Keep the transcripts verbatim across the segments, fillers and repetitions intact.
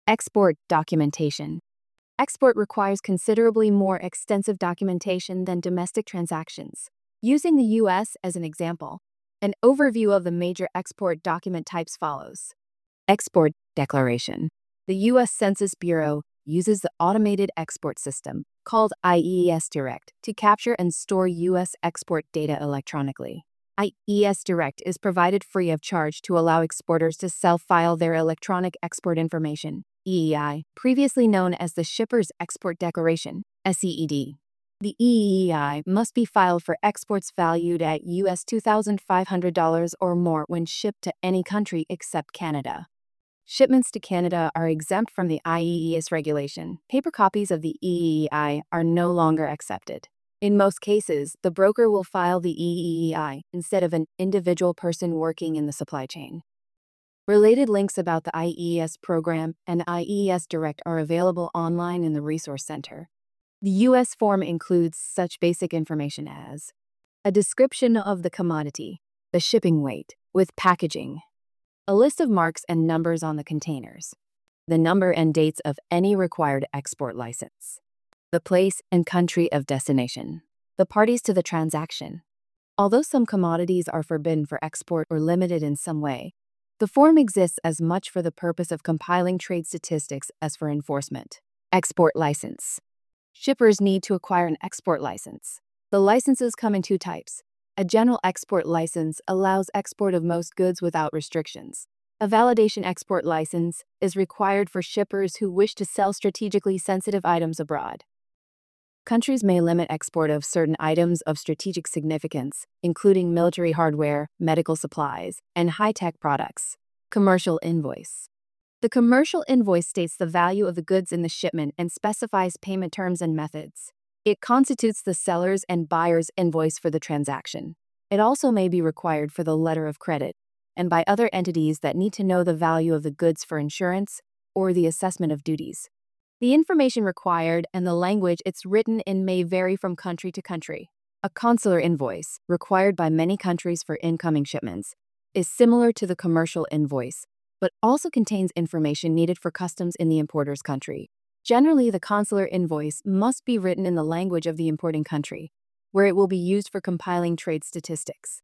Export documentation. Export requires considerably more extensive documentation than domestic transactions. Using the U S as an example, an overview of the major export document types follows. Export declaration. The U S Census Bureau uses the automated export system, called I E S Direct, to capture and store U S export data electronically. I E S Direct is provided free of charge to allow exporters to self-file their electronic export information, E E I, previously known as the Shipper's Export Declaration, S E E D. The E E I must be filed for exports valued at U S two thousand five hundred dollars or more when shipped to any country except Canada. Shipments to Canada are exempt from the I E E S regulation. Paper copies of the E E I are no longer accepted. In most cases, the broker will file the E E I instead of an individual person working in the supply chain. Related links about the I E S program and I E S Direct are available online in the Resource Center. The U S form includes such basic information as a description of the commodity, the shipping weight, with packaging, a list of marks and numbers on the containers, the number and dates of any required export license, the place and country of destination, the parties to the transaction. Although some commodities are forbidden for export or limited in some way, the form exists as much for the purpose of compiling trade statistics as for enforcement. Export license. Shippers need to acquire an export license. The licenses come in two types. A general export license allows export of most goods without restrictions. A validation export license is required for shippers who wish to sell strategically sensitive items abroad. Countries may limit export of certain items of strategic significance, including military hardware, medical supplies, and high-tech products. Commercial invoice. The commercial invoice states the value of the goods in the shipment and specifies payment terms and methods. It constitutes the seller's and buyer's invoice for the transaction. It also may be required for the letter of credit and by other entities that need to know the value of the goods for insurance or the assessment of duties. The information required and the language it's written in may vary from country to country. A consular invoice, required by many countries for incoming shipments, is similar to the commercial invoice, but also contains information needed for customs in the importer's country. Generally, the consular invoice must be written in the language of the importing country, where it will be used for compiling trade statistics.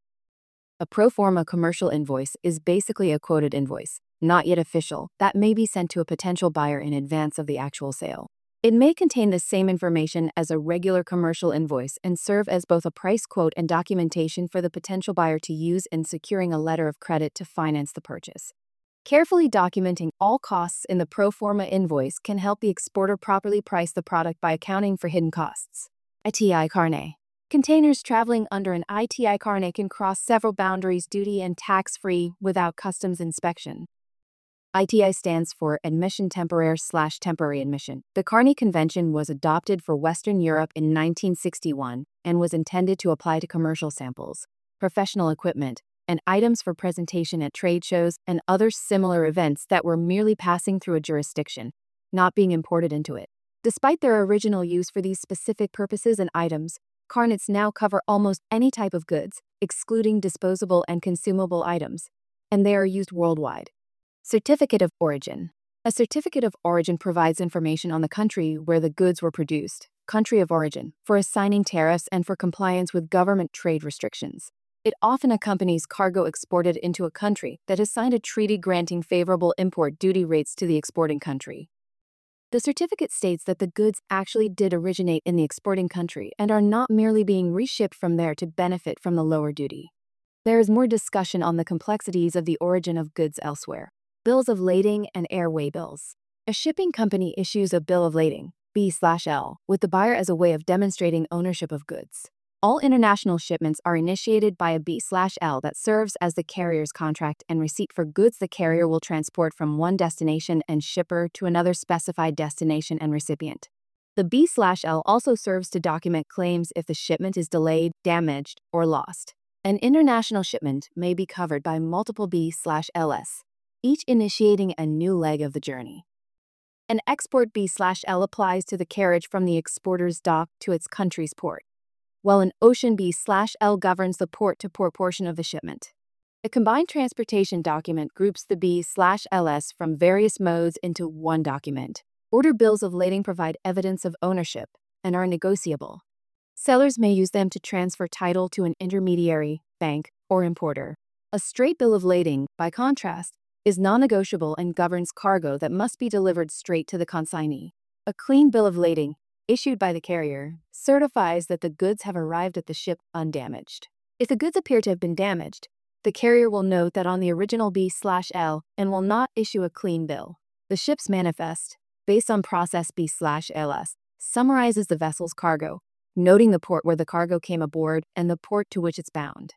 A pro forma commercial invoice is basically a quoted invoice, not yet official, that may be sent to a potential buyer in advance of the actual sale. It may contain the same information as a regular commercial invoice and serve as both a price quote and documentation for the potential buyer to use in securing a letter of credit to finance the purchase. Carefully documenting all costs in the pro forma invoice can help the exporter properly price the product by accounting for hidden costs. I T I carnet. Containers traveling under an I T I carnet can cross several boundaries duty and tax-free without customs inspection. I T I stands for Admission Temporaire slash Temporary Admission. The Carnet Convention was adopted for Western Europe in nineteen sixty-one and was intended to apply to commercial samples, professional equipment, and items for presentation at trade shows and other similar events that were merely passing through a jurisdiction, not being imported into it. Despite their original use for these specific purposes and items, carnets now cover almost any type of goods, excluding disposable and consumable items, and they are used worldwide. Certificate of Origin. A certificate of origin provides information on the country where the goods were produced, country of origin, for assigning tariffs and for compliance with government trade restrictions. It often accompanies cargo exported into a country that has signed a treaty granting favorable import duty rates to the exporting country. The certificate states that the goods actually did originate in the exporting country and are not merely being reshipped from there to benefit from the lower duty. There is more discussion on the complexities of the origin of goods elsewhere. Bills of lading and airway bills. A shipping company issues a bill of lading, B L, with the buyer as a way of demonstrating ownership of goods. All international shipments are initiated by a B L that serves as the carrier's contract and receipt for goods the carrier will transport from one destination and shipper to another specified destination and recipient. The B L also serves to document claims if the shipment is delayed, damaged, or lost. An international shipment may be covered by multiple B Ls, each initiating a new leg of the journey. An export B L applies to the carriage from the exporter's dock to its country's port, while an ocean B L governs the port-to-port portion of the shipment. A combined transportation document groups the B slash L S from various modes into one document. Order bills of lading provide evidence of ownership and are negotiable. Sellers may use them to transfer title to an intermediary, bank, or importer. A straight bill of lading, by contrast, is non-negotiable and governs cargo that must be delivered straight to the consignee. A clean bill of lading, issued by the carrier, certifies that the goods have arrived at the ship undamaged. If the goods appear to have been damaged, the carrier will note that on the original B slash L and will not issue a clean bill. The ship's manifest, based on process B slash L S, summarizes the vessel's cargo, noting the port where the cargo came aboard and the port to which it's bound.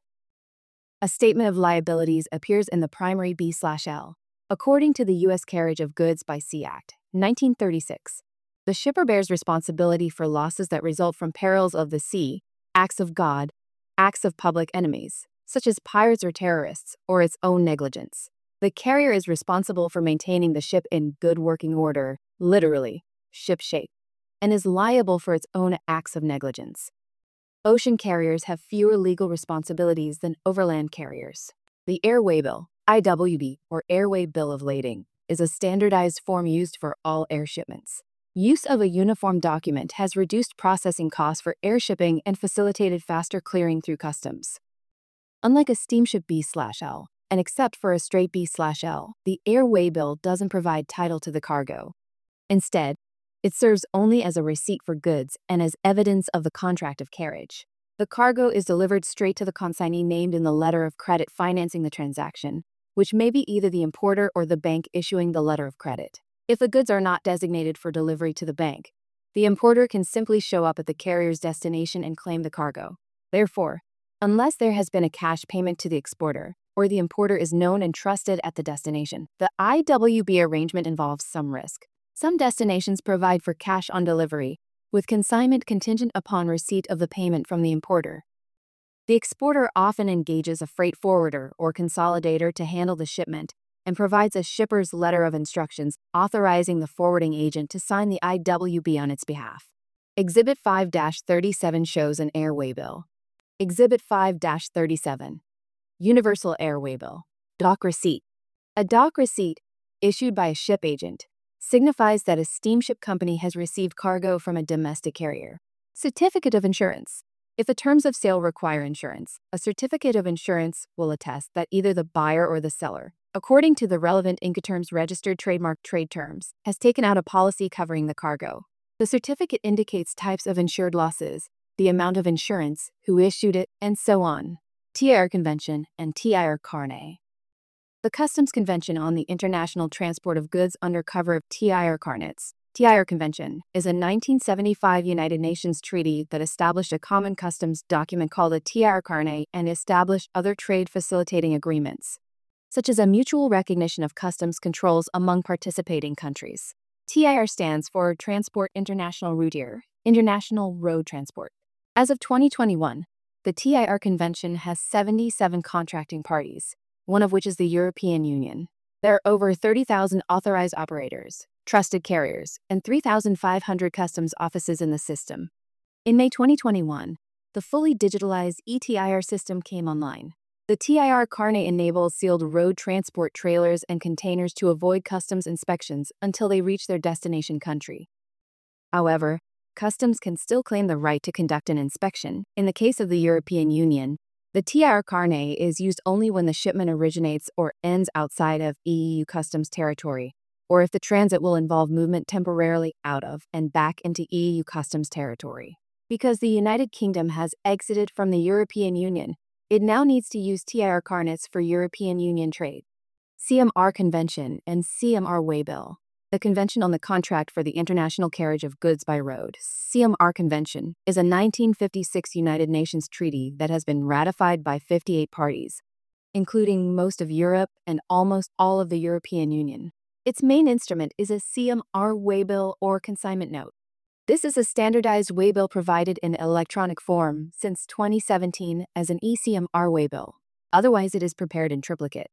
A statement of liabilities appears in the primary B slash L. According to the U S Carriage of Goods by Sea Act, nineteen thirty-six, the shipper bears responsibility for losses that result from perils of the sea, acts of God, acts of public enemies, such as pirates or terrorists, or its own negligence. The carrier is responsible for maintaining the ship in good working order, literally, ship shape, and is liable for its own acts of negligence. Ocean carriers have fewer legal responsibilities than overland carriers. The Airway Bill, I W B, or Airway Bill of Lading, is a standardized form used for all air shipments. Use of a uniform document has reduced processing costs for air shipping and facilitated faster clearing through customs. Unlike a steamship B slash L, and except for a straight B slash L, the Airway Bill doesn't provide title to the cargo. Instead, it serves only as a receipt for goods and as evidence of the contract of carriage. The cargo is delivered straight to the consignee named in the letter of credit financing the transaction, which may be either the importer or the bank issuing the letter of credit. If the goods are not designated for delivery to the bank, the importer can simply show up at the carrier's destination and claim the cargo. Therefore, unless there has been a cash payment to the exporter, or the importer is known and trusted at the destination, the I W B arrangement involves some risk. Some destinations provide for cash on delivery, with consignment contingent upon receipt of the payment from the importer. The exporter often engages a freight forwarder or consolidator to handle the shipment and provides a shipper's letter of instructions authorizing the forwarding agent to sign the I W B on its behalf. Exhibit five dash thirty-seven shows an Airway Bill. Exhibit five dash thirty-seven. Universal Airway Bill. Dock Receipt. A dock receipt, issued by a ship agent, signifies that a steamship company has received cargo from a domestic carrier. Certificate of Insurance. If the terms of sale require insurance, a certificate of insurance will attest that either the buyer or the seller, according to the relevant Incoterms registered trademark trade terms, has taken out a policy covering the cargo. The certificate indicates types of insured losses, the amount of insurance, who issued it, and so on. T I R Convention and T I R Carnet. The Customs Convention on the International Transport of Goods under cover of T I R Carnets, T I R Convention, is a nineteen seventy-five United Nations treaty that established a common customs document called a T I R Carnet and established other trade facilitating agreements, such as a mutual recognition of customs controls among participating countries. T I R stands for Transport International Routier, International Road Transport. As of twenty twenty-one, the T I R Convention has seventy-seven contracting parties, one of which is the European Union. There are over thirty thousand authorized operators, trusted carriers, and three thousand five hundred customs offices in the system. In May twenty twenty-one, the fully digitalized E T I R system came online. The T I R Carnet enables sealed road transport trailers and containers to avoid customs inspections until they reach their destination country. However, customs can still claim the right to conduct an inspection. In the case of the European Union, the T I R Carnet is used only when the shipment originates or ends outside of E U customs territory, or if the transit will involve movement temporarily out of and back into E U customs territory. Because the United Kingdom has exited from the European Union, it now needs to use T I R Carnets for European Union trade. C M R Convention and C M R Waybill. The Convention on the Contract for the International Carriage of Goods by Road, C M R Convention, is a nineteen fifty-six United Nations treaty that has been ratified by fifty-eight parties, including most of Europe and almost all of the European Union. Its main instrument is a C M R Waybill or consignment note. This is a standardized waybill provided in electronic form since twenty seventeen as an E C M R waybill. Otherwise, it is prepared in triplicate.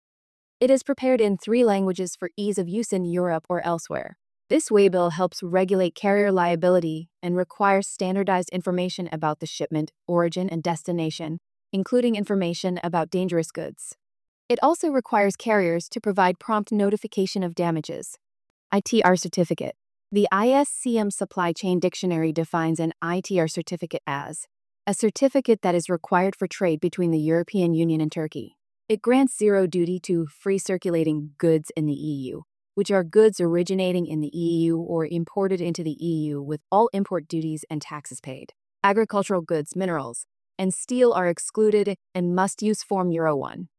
It is prepared in three languages for ease of use in Europe or elsewhere. This waybill helps regulate carrier liability and requires standardized information about the shipment, origin, and destination, including information about dangerous goods. It also requires carriers to provide prompt notification of damages. I T R certificate. The I S C M Supply Chain Dictionary defines an I T R certificate as a certificate that is required for trade between the European Union and Turkey. It grants zero duty to free circulating goods in the E U, which are goods originating in the E U or imported into the E U with all import duties and taxes paid. Agricultural goods, minerals, and steel are excluded and must use Form Euro one.